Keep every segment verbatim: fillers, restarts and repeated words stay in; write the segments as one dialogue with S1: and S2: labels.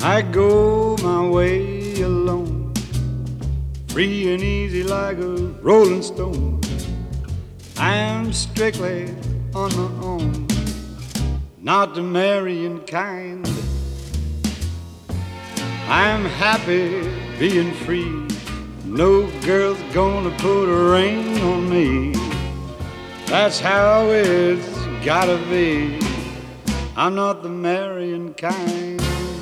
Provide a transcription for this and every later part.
S1: I go my way alone, free and easy like a rolling stone. I'm strictly on my own, not the marrying kind. I'm happy being free, no girl's gonna put a ring on me. That's how it's gotta be, I'm not the marrying kind.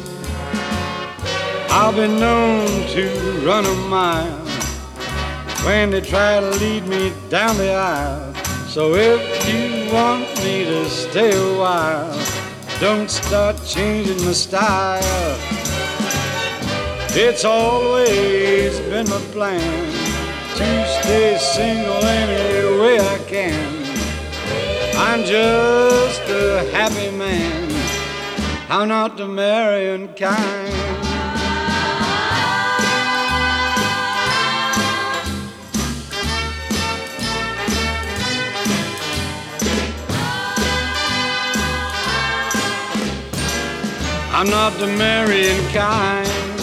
S1: I've been known to run a mile when they try to lead me down the aisle. So if you want me to stay a while, don't start changing my style. It's always been my plan to stay single any way I can. I'm just a happy man, I'm not the marrying kind. I'm not the marrying kind.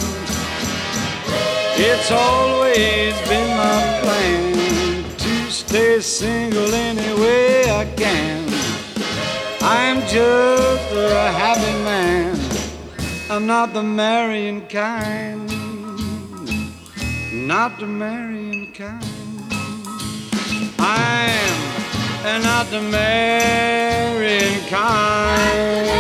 S1: It's always been my plan to stay single any way I can. I'm just a happy man, I'm not the marrying kind. Not the marrying kind. I'm not the marrying kind.